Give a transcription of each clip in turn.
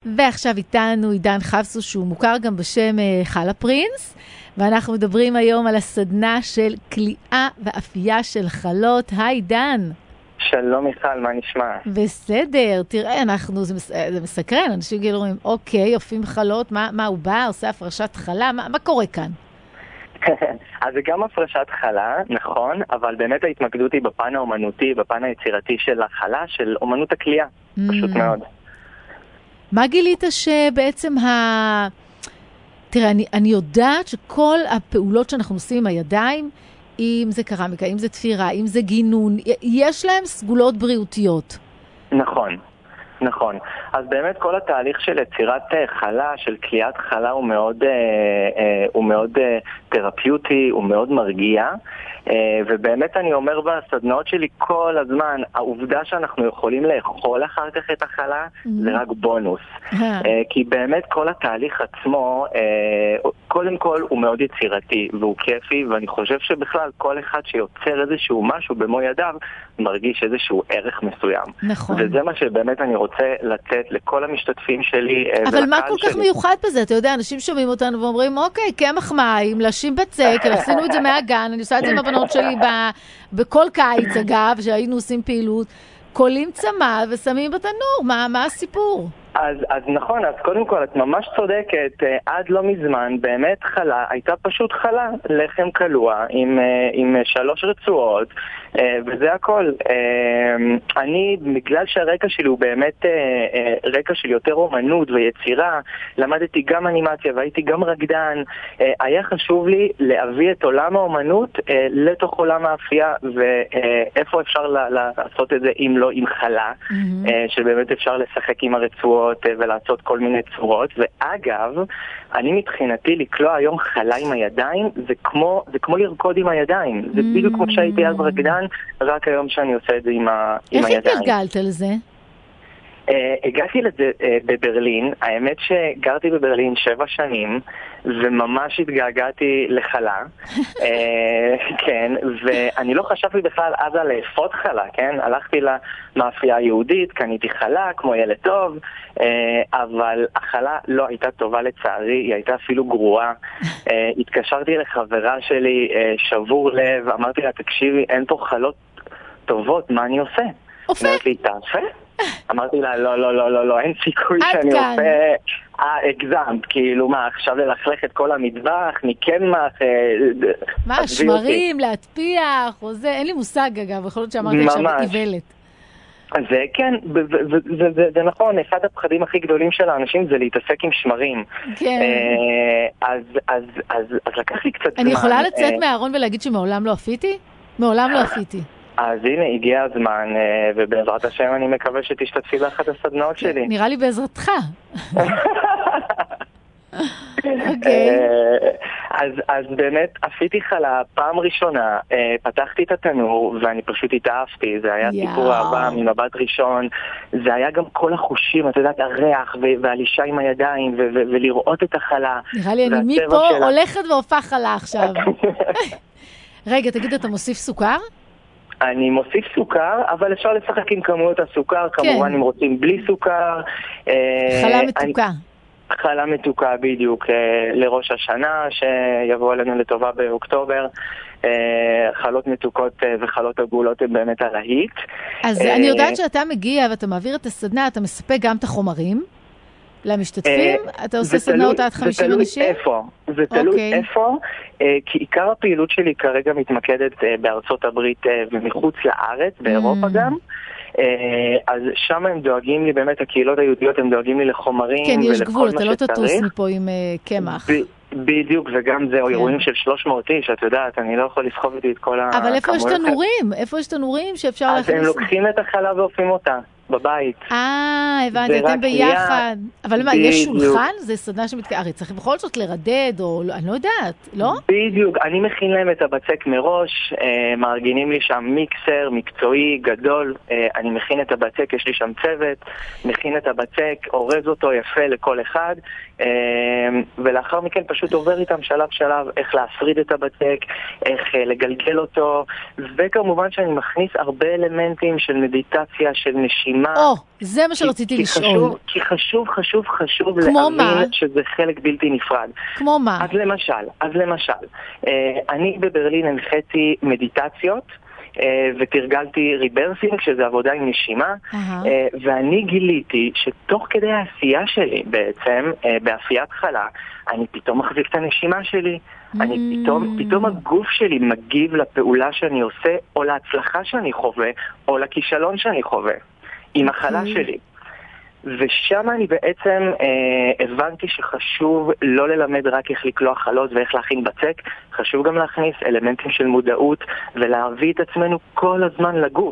ועכשיו איתנו עידן חבסו, שהוא מוכר גם בשם חלה פרינס, ואנחנו מדברים היום על הסדנה של קליעה ואפייה של חלות. היי עידן. שלום מיכל, מה נשמע? בסדר, תראה, זה מסקרן, אנשים כאילו אומרים, אוקיי, אופים חלות, מה הוא בא, עושה הפרשת חלה, מה קורה כאן? אז זה גם הפרשת חלה, נכון, אבל באמת ההתמקדות היא בפן האומנותי, בפן היצירתי של החלה, של אומנות הקליעה, פשוט מאוד. מה גילית שבעצם תראה, אני יודעת שכל הפעולות שאנחנו עושים עם הידיים, אם זה קרמיקה, אם זה תפירה, אם זה גינון, יש להם סגולות בריאותיות. נכון. נכון. אז באמת כל התהליך של יצירת חלה, של קליעת חלה הוא מאוד תרפיוטי, הוא מאוד מרגיע, ובאמת אני אומר בסדנאות שלי כל הזמן, העובדה שאנחנו יכולים לאכול אחר כך את החלה זה רק בונוס. כי באמת כל התהליך עצמו, קודם כל הוא מאוד יצירתי והוא כיפי, ואני חושב שבכלל כל אחד שיוצר איזשהו משהו במו ידיו מרגיש איזשהו ערך מסוים. נכון. וזה מה שבאמת אני רוצה לתת לכל המשתתפים שלי. אבל מה כל כך מיוחד בזה? אתה יודע, אנשים שומעים אותנו ואומרים, אוקיי, קמח מים, לשים בצק, עשינו את זה מהגן, אני עושה את זה עם הבנות שלי בכל קיץ, אגב, שהיינו עושים פעילות, קולים צמא ושמים בתנור, מה הסיפור? אז נכון, אז קודם כל את ממש צודקת, עד לא מזמן באמת חלה הייתה פשוט חלה, לחם קלוע עם 3 רצועות, וזה הכל. אני, בגלל שהרקע שלי הוא באמת רקע של יותר אומנות ויצירה, למדתי גם אנימציה והייתי גם רקדן, היה חשוב לי להביא את עולם האומנות לתוך עולם האפייה, ואיפה אפשר לעשות את זה אם לא עם חלה, שבאמת אפשר לשחק עם הרצועות ולעשות כל מיני צורות. ואגב, אני מבחינתי לקלוע היום חלה עם הידיים, זה כמו לרקוד עם הידיים. זה בדיוק כמו שהייתי אז רקדן, רק היום שאני עושה את זה עם הידיים. איך התגלגלת לזה? הגעתי לזה בברלין, האמת שגרתי בברלין 7 שנים, וממש התגעגעתי לחלה, כן, ואני לא חשבתי בכלל אז על לאפות חלה, כן, הלכתי למאפייה היהודית, קניתי חלה כמו ילד טוב, אבל החלה לא הייתה טובה לצערי, היא הייתה אפילו גרועה. התקשרתי לחברה שלי, שבור לב, אמרתי לה, תקשיבי, אין פה חלות טובות, מה אני עושה? אופה? אמרתי לי, תעשה? אמרתי לה, לא, אין סיכוי שאני עושה, הגזמת, כאילו מה, עכשיו ללכלך את כל המטבח, מקמח, מה, שמרים, להטפיח, או זה, אין לי מושג אגב, יכול להיות שאמרתי עכשיו איוולת. זה כן, זה נכון, אחד הפחדים הכי גדולים של האנשים זה להתעסק עם שמרים. כן. אז לקח לי קצת זמן. אני יכולה לצאת מהארון ולהגיד שמעולם לא אפיתי? מעולם לא אפיתי. אז הנה, הגיע הזמן, ובעזרת השם אני מקווה שתשתתפי באחת הסדנאות שלי. נראה לי בעזרתך. אוקיי. אז באמת, עשיתי חלה פעם ראשונה, פתחתי את התנור, ואני פשוט התאהבתי. זה היה סיפור אהבה ממבט ראשון. זה היה גם כל החושים, אתה יודעת, הריח והלישה עם הידיים, ולראות את החלה. נראה לי, אני מפה הולכת והופך חלה עכשיו. רגע, תגיד, אתה מוסיף סוכר? אני מוסיף סוכר, אבל אפשר לשחק עם כמויות הסוכר, כמובן אם רוצים בלי סוכר. חלה מתוקה. חלה מתוקה בדיוק, לראש השנה, שיבוא עלינו לטובה באוקטובר. חלות מתוקות וחלות עגולות הן באמת הלהיט. אז אני יודעת שאתה מגיע ואתה מעביר את הסדנה, אתה מספק גם את החומרים למשתתפים? אתה עושה סדנאות עד 50 אנשים? זה תלוי איפה, כי עיקר הפעילות שלי כרגע מתמקדת בארצות הברית ומחוץ לארץ, באירופה גם. אז שם הם דואגים לי, באמת הקהילות היהודיות הם דואגים לי לחומרים. כן, יש גבול, אתה לא תטוס מפה עם קמח. בדיוק, וגם זה אירועים של 300 איש, את יודעת, אני לא יכול לסחוב איתי את כל הכמויות. אבל איפה יש תנורים? איפה יש תנורים שאפשר להכניס? אז הם לוקחים את החלה ואופים אותה. בבית. הבנתי, אתם ביחד. אבל מה, יש שולחן? זה סדנה הרי צריך בכל זאת לרדד, או אני לא יודעת, לא? בדיוק, אני מכין להם את הבצק מראש, מארגנים לי שם מיקסר, מקצועי, גדול, אני מכין את הבצק, יש לי שם צוות, מכין את הבצק, אורז אותו יפה לכל אחד, ולאחר מכן פשוט עובר איתם שלב שלב, איך להפריד את הבצק, איך לגלגל אותו, וכמובן שאני מכניס הרבה אלמנטים של מדיטציה, של נשימה, נשימה. זה מה שרציתי לשאול. כי חשוב להבין שזה חלק בלתי נפרד. כמו מה? אז למשל, אני בברלין הנחיתי מדיטציות, ותרגלתי ריברסינג, שזה עבודה עם נשימה, ואני גיליתי שתוך כדי העשייה שלי בעצם, באפיית חלה, אני פתאום מחזיק את הנשימה שלי, פתאום הגוף שלי מגיב לפעולה שאני עושה, או להצלחה שאני חווה, או לכישלון שאני חווה, עם החלה שלי. ושם אני בעצם הבנתי שחשוב לא ללמד רק איך לקלוע חלות ואיך להכין בצק, חשוב גם להכניס אלמנטים של מודעות ולהביא את עצמנו כל הזמן לגוף,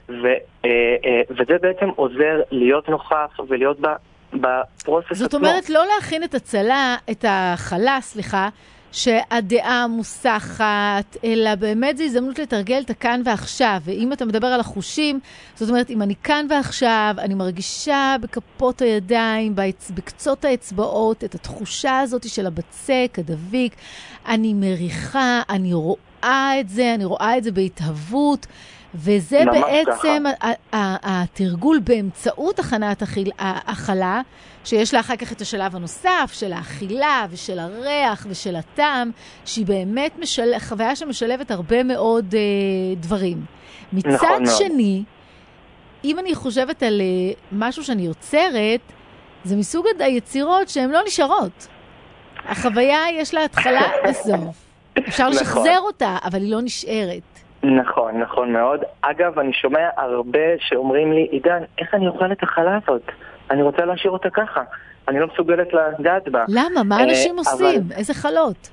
וזה בעצם עוזר להיות נוכח ולהיות בפרוסס עצמו. זאת אומרת לא להכין את החלה, שהדעה מוסחת, אלא באמת זו הזדמנות לתרגל את הכאן ועכשיו. ואם אתה מדבר על החושים, זאת אומרת, אם אני כאן ועכשיו, אני מרגישה בכפות הידיים, בקצות האצבעות, את התחושה הזאת של הבצק, הדביק, אני מריחה, אני רואה את זה בהתהוות, וזה בעצם התרגול באמצעות הכנת החלה, שיש לה אחר כך את השלב הנוסף של האכילה ושל הריח ושל הטעם, שהיא באמת חוויה שמשלבת הרבה מאוד דברים. מצד שני, אם אני חושבת על משהו שאני יוצרת, זה מסוג היצירות שהן לא נשארות. החוויה יש לה התחלה וסוף. אפשר לשחזר אותה, אבל היא לא נשארת. נכון מאוד. אגב, אני שומע הרבה שאומרים לי, עידן, איך אני אוכל את החלה הזאת? אני רוצה להשאיר אותה ככה. אני לא מסוגלת לדעת בה. למה? מה אנשים עושים? איזה חלות?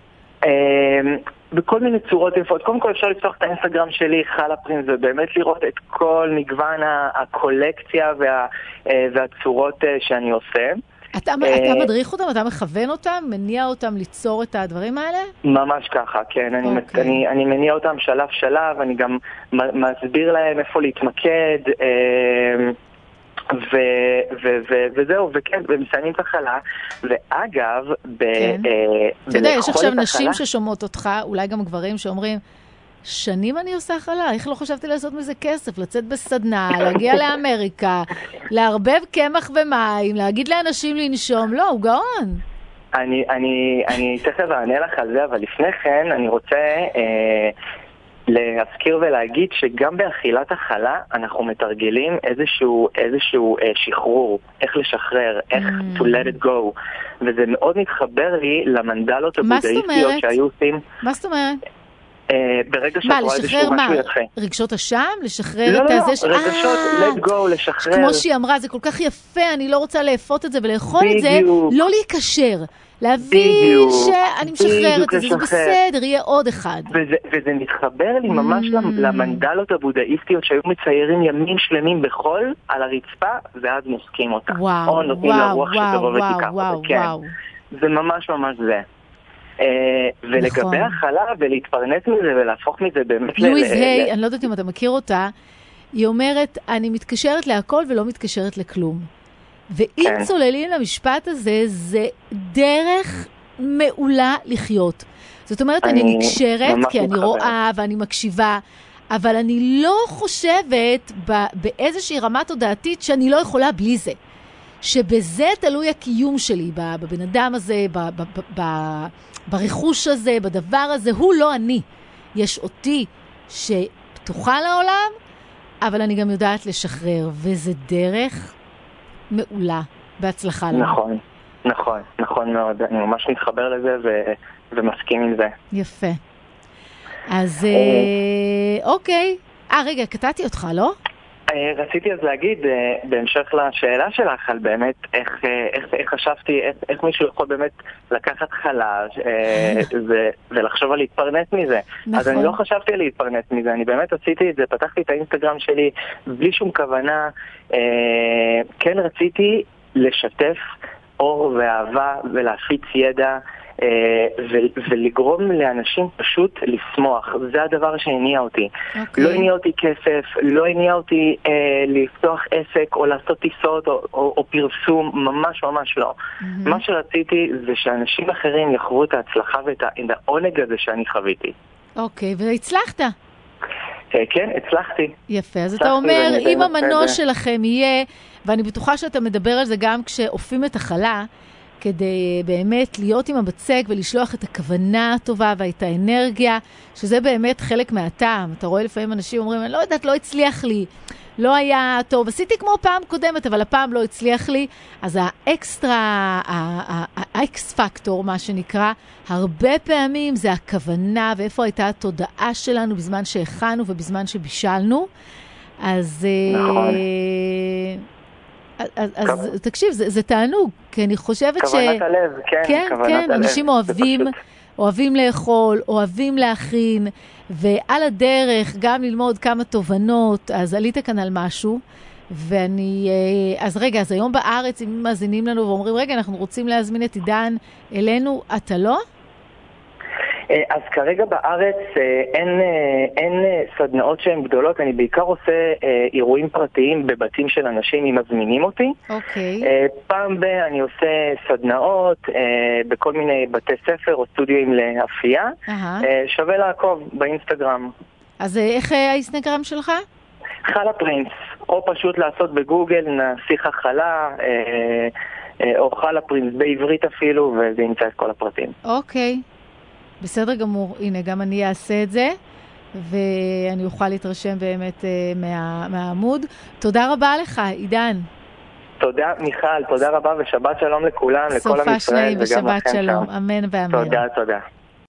בכל מיני צורות יפות. קודם כל אפשר לפתוח את האינסטגרם שלי, חלה פרינס, ובאמת לראות את כל מגוון הקולקציה והצורות שאני עושה. אתה מדריך אותם? אתה מכוון אותם? מניע אותם ליצור את הדברים האלה? ממש ככה, כן. אני מניע אותם שלב, אני גם מסביר להם איפה להתמקד, וזהו, וכן, ומסיימים את החלה, ואגב, אתה יודע, יש עכשיו נשים ששומעות אותך, אולי גם גברים שאומרים, שנים אני עושה חלה, איך לא חשבתי לעשות מזה כסף, לצאת בסדנה, להגיע לאמריקה, להרבב קמח ומים, להגיד לאנשים לנשום, לא, הוא גאון. אני תכף אענה לך על זה, אבל לפני כן אני רוצה להזכיר ולהגיד שגם באכילת החלה אנחנו מתרגלים איזשהו שחרור, איך לשחרר, איך to let it go, וזה מאוד מתחבר לי למנדלות הבודהיסטיות שהיו עושים. מה זאת אומרת? ברגע שאת רואה איזשהו משהו יפה. רגשות אשם? לשחרר את הזה? לא, רגשות, let go, לשחרר. כמו שהיא אמרה, זה כל כך יפה, אני לא רוצה לאפות את זה ולאכול את זה, לא להיקשר. להבין שאני משחררת את זה, זה בסדר, יהיה עוד אחד. וזה מתחבר לי ממש למנדלות הבודהיסטיות שהיו מציירים ימים שלמים בחול על הרצפה, ואז מוסקים אותה. או נותנים לרוח שתבוא ותיקח אותה. זה ממש זה. ולגבי החלה ולהתפרנס מזה ולהפוך מזה באמת לואיז היי, אני לא יודעת אם אתה מכיר אותה, היא אומרת, אני מתקשרת להכל ולא מתקשרת לכלום. ואם צוללים למשפט הזה, זה דרך מעולה לחיות. זאת אומרת, אני נקשרת כי אני רואה ואני מקשיבה, אבל אני לא חושבת באיזושהי רמה תודעתית שאני לא יכולה בלי זה. שבזה תלוי הקיום שלי, בבן אדם הזה, ברכוש הזה, בדבר הזה, הוא לא אני. יש אותי שפתוחה לעולם, אבל אני גם יודעת לשחרר, וזה דרך מעולה, בהצלחה לנו. נכון מאוד. אני ממש מתחבר לזה ומסכים עם זה. יפה. אז אוקיי. רגע, קטעתי אותך, לא? רציתי אז להגיד, בהמשך לשאלה שלך, על באמת איך חשבתי, איך מישהו יכול באמת לקחת חלה ולחשוב על להתפרנס מזה. אז אני לא חשבתי על להתפרנס מזה, אני באמת עשיתי את זה, פתחתי את האינסטגרם שלי בלי שום כוונה, כן רציתי לשתף אור ואהבה ולהפיץ ידע, ולגרום לאנשים פשוט לשמוח. זה הדבר שהניע אותי. לא הניע אותי כסף, לא הניע אותי לפתוח עסק או לעשות טיסות או פרסום, ממש לא. מה שרציתי זה שאנשים אחרים יחוו את ההצלחה ואת העונג הזה שאני חוויתי. אוקיי, והצלחת? כן, הצלחתי. יפה, אז אתה אומר, אם המנוע שלכם יהיה, ואני בטוחה שאתה מדבר על זה גם כשאופים את החלה, כדי באמת להיות עם הבצק ולשלוח את הכוונה הטובה ואת האנרגיה, שזה באמת חלק מהטעם. אתה רואה לפעמים אנשים אומרים, אני לא יודעת, לא הצליח לי, לא היה טוב, עשיתי כמו פעם קודמת, אבל הפעם לא הצליח לי. אז האקסטרה, האקס פקטור, מה שנקרא, הרבה פעמים זה הכוונה, ואיפה הייתה התודעה שלנו בזמן שהכנו ובזמן שבישלנו. אז... נכון. אז תקשיב, זה תענוג, כי אני חושבת כוונת הלב, כן, כוונת הלב. כן, אנשים אוהבים לאכול, אוהבים להכין, ועל הדרך גם ללמוד כמה תובנות, אז עלית כאן על משהו, אז רגע, אז היום בארץ, אם מאזינים לנו ואומרים, רגע, אנחנו רוצים להזמין את עידן אלינו, אתה לא? אז כרגע בארץ אין סדנאות שהן גדולות, אני בעיקר עושה אירועים פרטיים בבתים של אנשים אם מזמינים אותי. אוקיי. פעם אני עושה סדנאות בכל מיני בתי ספר או סטודיואים להפייה. שווה לעקוב באינסטגרם. אז איך האינסטגרם שלך? חלה פרינס, או פשוט לעשות בגוגל נסיך החלה, או חלה פרינס בעברית אפילו, וזה ימצא את כל הפרטים. אוקיי. בסדר גמור, הנה, גם אני אעשה את זה, ואני אוכל להתרשם באמת מהעמוד. תודה רבה לך, עידן. תודה, מיכל, תודה רבה, ושבת שלום לכולם, לכל עם ישראל, וגם לכם שם. ושבת שלום, אמן ואמן. תודה, תודה.